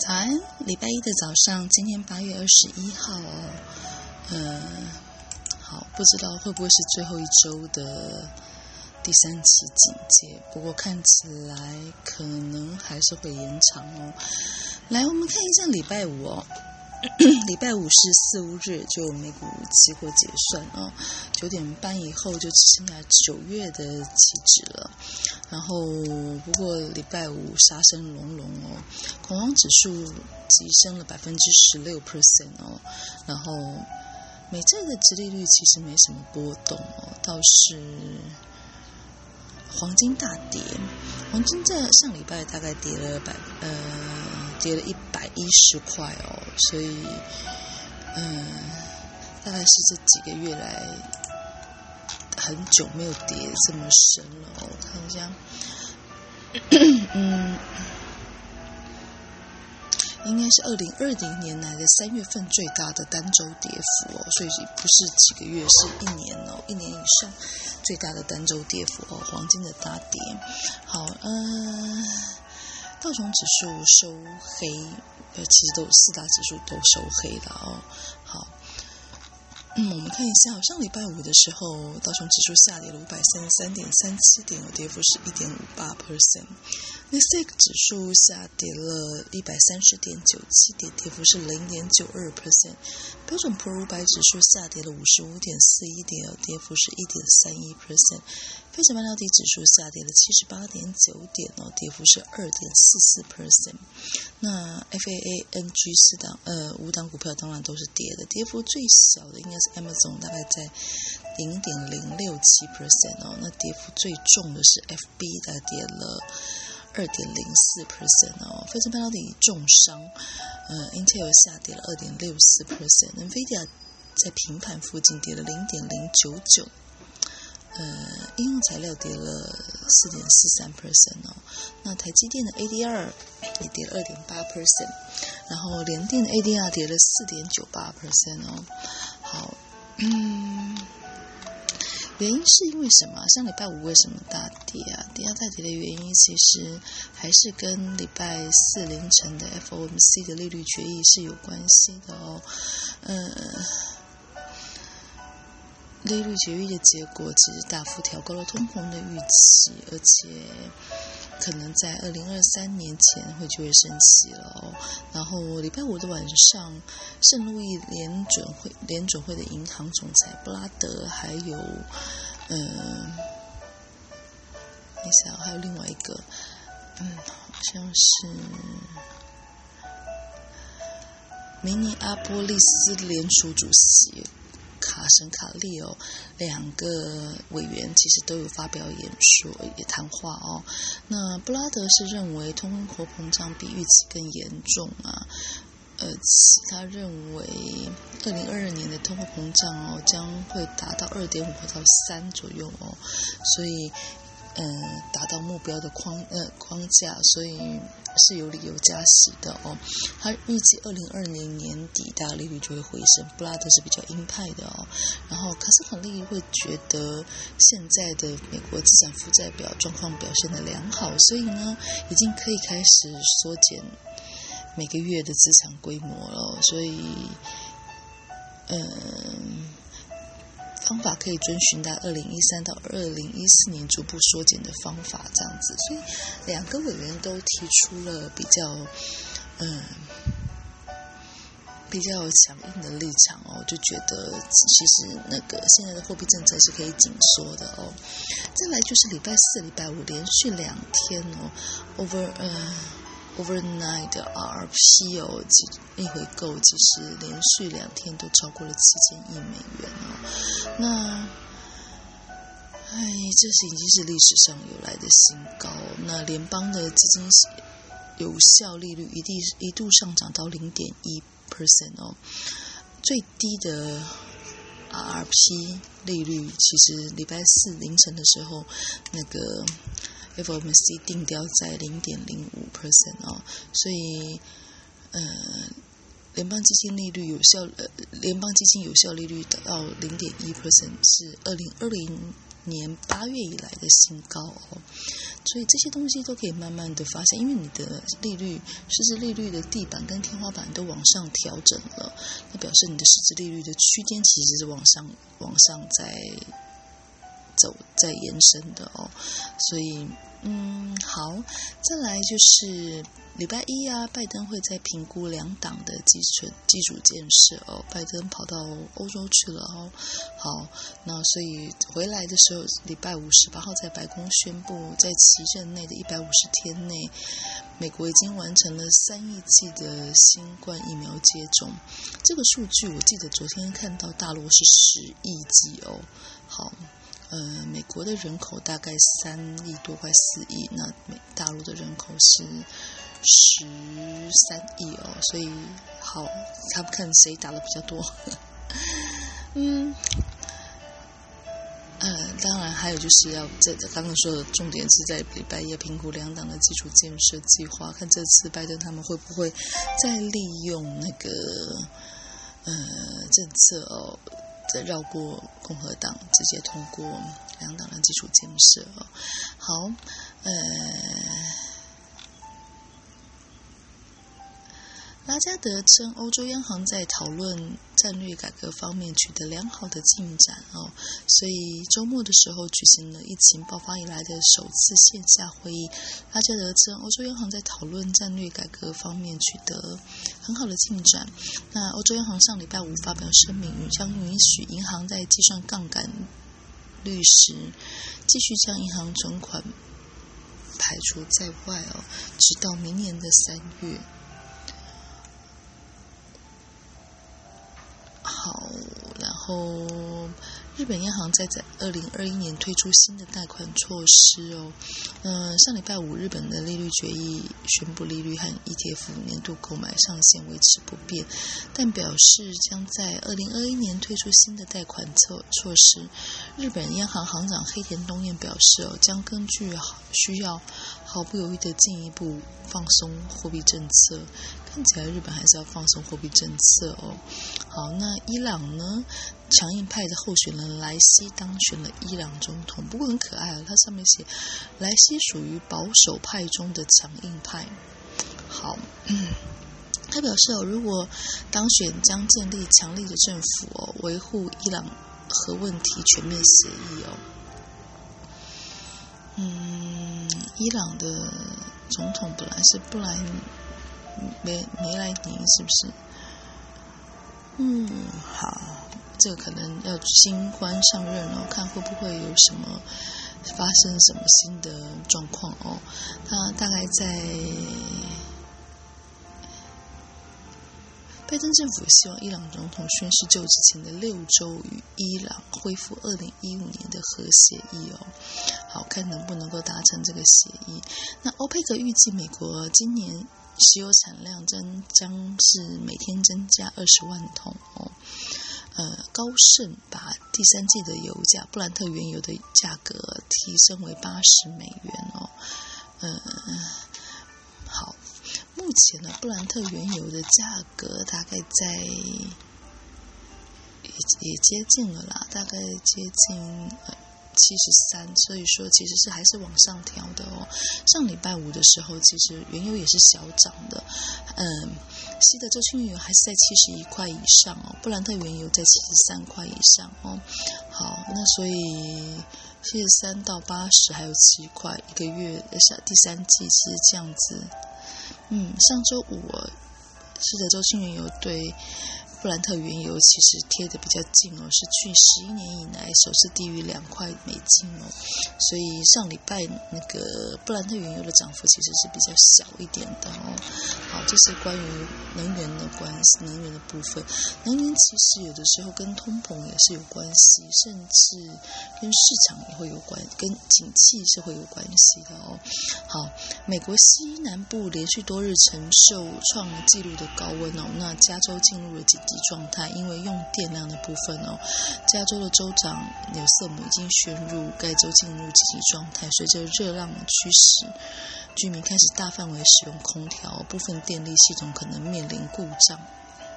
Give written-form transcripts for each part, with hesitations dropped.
早安，礼拜一的早上，今天8月21号好，不知道会不会是最后一周的第3期警戒，不过看起来可能还是会延长哦。来，我们看一下礼拜五哦。礼拜五是四五日，就美股期货结算哦，9点半以后就只剩下9月的期指了。然后，不过礼拜五杀声隆隆哦，恐慌指数急升了16% 哦。然后，美债的殖利率其实没什么波动哦，倒是黄金大跌，黄金在上礼拜大概跌了110块哦，所以大概是这几个月来很久没有跌这么深了哦。我看一下，应该是2020年来的3月份最大的单周跌幅哦，所以不是几个月，是1年哦，1年以上最大的单周跌幅哦，黄金的大跌。好，道琼指数收黑，其实4大指数都收黑了哦。好，我们看一下，上礼拜五的时候，道琼指数下跌了533.37点，跌幅是1.58%。纳斯达克指数下跌了130.97点，跌幅是0.92%。标准普尔500指数下跌了55.41点，跌幅是1.31%。费城半导体指数下跌了78.9点，跌幅是2.44%。那 FAANG 5档股票当然都是跌的，跌幅最小的应该是 Amazon， 大概在0.067% 哦。那跌幅最重的是 FB， 大概跌了2.04% 哦。费城半导体重伤，Intel 下跌了2.64%，NVIDIA 在平盘附近跌了0.099%。应用材料跌了4.43% 哦。那台积电的 ADR 也跌了2.8%，然后联电的 ADR 跌了4.98% 哦。好，原因是因为什么？上礼拜五为什么大跌啊？大跌的原因其实还是跟礼拜4凌晨的 FOMC 的利率决议是有关系的哦。利率决议的结果其实大幅调高了通膨的预期，而且可能在2023年前就会升息了哦。然后礼拜五的晚上，圣路易联准会的银行总裁布拉德，还有还有另外一个好像是明尼阿波利斯联储主席卡什卡利哦，2个委员其实都有发表演说也谈话哦。那布拉德是认为通货膨胀比预期更严重啊，他认为2022年的通货膨胀哦将会达到2.5到3左右哦，所以达到目标的框架，所以是有理由加息的哦。他预计2020年底大概利率就会回升，布拉德是比较鹰派的哦。然后卡斯卡利会觉得现在的美国资产负债表状况表现得良好，所以呢已经可以开始缩减每个月的资产规模了，所以方法可以遵循到2013到2014年逐步缩减的方法这样子，所以2个委员都提出了比较强硬的立场哦，就觉得其实现在的货币政策是可以紧缩的哦。再来就是礼拜4、礼拜5连续2天哦，overnight 的 RRP 哦，逆回购其实连续2天都超过了7000亿美元哦。那这已经是历史上有来的新高。那联邦的基金有效利率一度上涨到0.1% 哦，最低的 RRP 利率其实礼拜4凌晨的时候FOMC 定调在0.05% 哦，所以联邦基金有效利率达到 0.1%， 是2020年8月以来的新高哦。所以这些东西都可以慢慢的发现，因为你的实质利率的地板跟天花板都往上调整了，那表示你的实质利率的区间其实是往上在延伸的哦。所以好，再来就是礼拜一啊，拜登会在评估两党的基础建设哦。拜登跑到欧洲去了哦。好，那所以回来的时候，礼拜5 18号在白宫宣布，在其任内的150天内，美国已经完成了3亿剂的新冠疫苗接种。这个数据我记得昨天看到大陆是10亿剂哦。好。美国的人口大概3亿多，快4亿，那大陆的人口是13亿哦，所以好，看谁打的比较多。当然还有就是要刚刚说的重点是在礼拜一评估两党的基础建设计划，看这次拜登他们会不会再利用那个政策哦。再绕过共和党，直接通过两党的基础建设。好，拉加德称，欧洲央行在讨论战略改革方面取得良好的进展哦，所以周末的时候举行了疫情爆发以来的首次线下会议。拉加德称，欧洲央行在讨论战略改革方面取得很好的进展。那欧洲央行上礼拜5发表声明，将允许银行在计算杠杆率时，继续将银行存款排除在外哦，直到明年的3月。好，然后日本央行在2021年推出新的贷款措施哦。上礼拜5日本的利率决议宣布利率和 ETF 年度购买上限维持不变，但表示将在2021年推出新的贷款措施。日本央行行长黑田东彦表示将根据需要毫不犹豫地进一步放松货币政策。看起来日本还是要放松货币政策哦。好，那伊朗呢？强硬派的候选人莱西当选了伊朗总统，不过很可爱啊，它上面写莱西属于保守派中的强硬派。好，他表示如果当选将建立强力的政府维护伊朗核问题全面协议伊朗的总统本来是布莱梅莱尼，是不是？好，这个可能要新官上任看会不会有什么发生什么新的状况哦。他大概在拜登政府希望伊朗总统宣誓就职前的6周与伊朗恢复2015年的核协议哦。好，看能不能够达成这个协议。那欧佩克预计美国今年石油产量将是每天增加20万桶哦。高盛把第3季的油价布兰特原油的价格提升为$80哦。好，目前呢，布兰特原油的价格大概在也接近了啦，大概接近73，所以说其实是还是往上调的哦。上礼拜5的时候，其实原油也是小涨的，西德州轻原油还是在71块以上哦，布兰特原油在73块以上哦。好，那所以73到80还有7块，一个月第3季是这样子。上周5西德州轻原油对布兰特原油其实贴的比较近哦，是去11年以来首次低于$2哦，所以上礼拜那个布兰特原油的涨幅其实是比较小一点的哦。好，这是关于能源的部分。能源其实有的时候跟通膨也是有关系，甚至跟市场也会有关，跟景气是会有关系的哦。好，美国西南部连续多日承受创纪录的高温哦，那加州进入了紧急状态，因为用电量的部分哦，加州的州长纽瑟姆已经宣布该州进入紧急状态。随着热浪驱使，居民开始大范围使用空调，部分电力系统可能面临故障。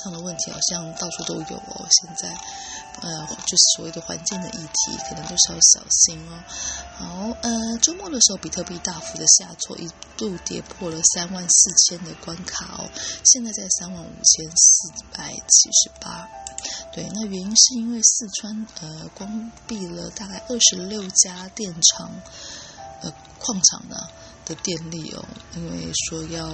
上的问题好像到处都有哦。现在就是所谓的环境的议题，可能都是要小心哦。好，周末的时候，比特币大幅的下挫，一度跌破了34,000的关卡哦，现在在35,478。对，那原因是因为四川关闭了大概26家电厂矿场的电力哦，因为说要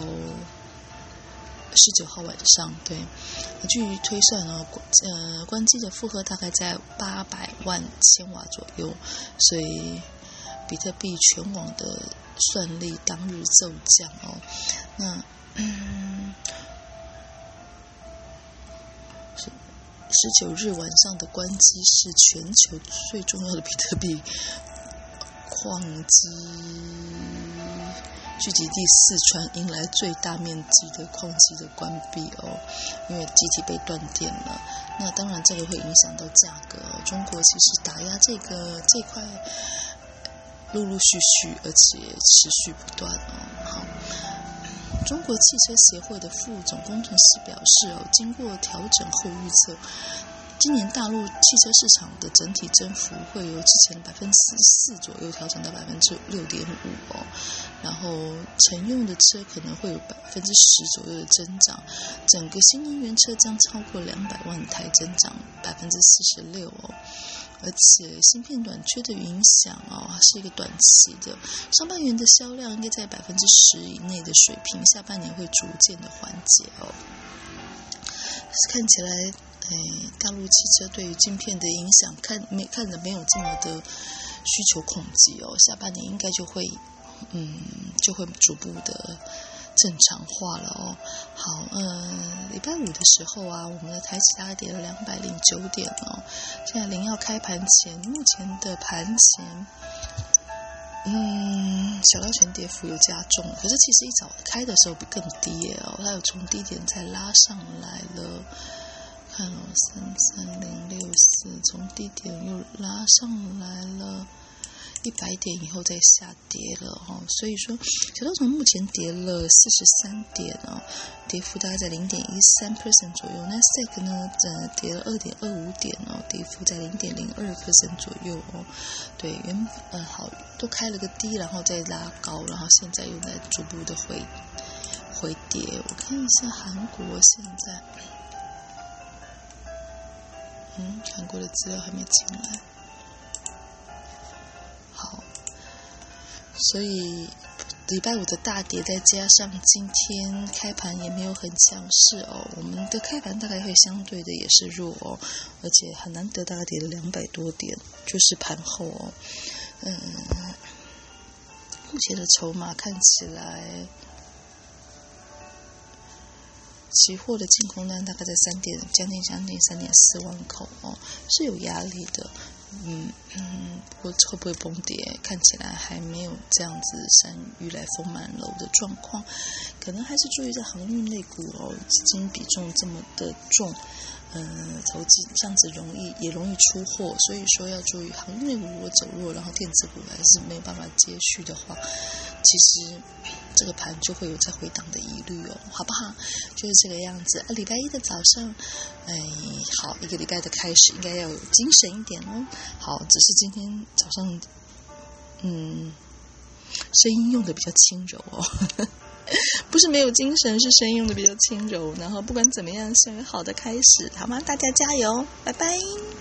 19号晚上，对，据推算呢，关机的负荷大概在800万千瓦左右，所以比特币全网的算力当日骤降哦。那19日晚上的关机是全球最重要的比特币矿机聚集地四川迎来最大面积的矿机的关闭哦，因为机体被断电了。那当然这个会影响到价格哦。中国其实打压这块陆陆续续，而且持续不断哦。好，中国汽车协会的副总工程师表示哦，经过调整后预测，今年大陆汽车市场的整体增幅会由之前的4%左右调整到6.5%哦，然后乘用的车可能会有10%左右的增长，整个新能源车将超过200万台，增长46%哦。而且芯片短缺的影响哦，是一个短期的，上半年的销量应该在10%以内的水平，下半年会逐渐的缓解哦。看起来大陆汽车对于晶片的影响看着没有这么的需求恐惧哦，下半年应该就会逐步的正常化了哦。好，礼拜五的时候啊，我们的台指大概跌了209点哦。现在临要开盘前，目前的盘前，小道权跌幅有加重，可是其实一早开的时候比更低耶哦，它有从低点才拉上来了。看哦，33064，从低点又拉上来了。100点以后再下跌了哦，所以说小道琼目前跌了43点哦，跌幅大概在0.13% 左右。那 SEC 呢，跌了2.25点哦，跌幅在0.02% 左右哦。对，好，都开了个低，然后再拉高，然后现在又在逐步的回跌。我看一下韩国现在，韩国的资料还没进来。所以礼拜五的大跌，再加上今天开盘也没有很强势哦，我们的开盘大概会相对的也是弱哦，而且很难得大概跌了200多点，就是盘后哦。目前的筹码看起来，期货的净空单大概在将近3.4万口哦，是有压力的。会不会崩跌？看起来还没有这样子山芋来风满楼的状况，可能还是注意在航运类股哦，资金比重这么的重，投资这样子也容易出货，所以说要注意航运类股如果走弱，然后电子股还是没有办法接续的话，其实这个盘就会有再回档的疑虑哦，好不好？就是这个样子。礼拜一的早上，好，一个礼拜的开始应该要有精神一点哦。好，只是今天早上，声音用的比较轻柔哦，不是没有精神，是声音用的比较轻柔。然后不管怎么样，先有好的开始，好吗？大家加油，拜拜。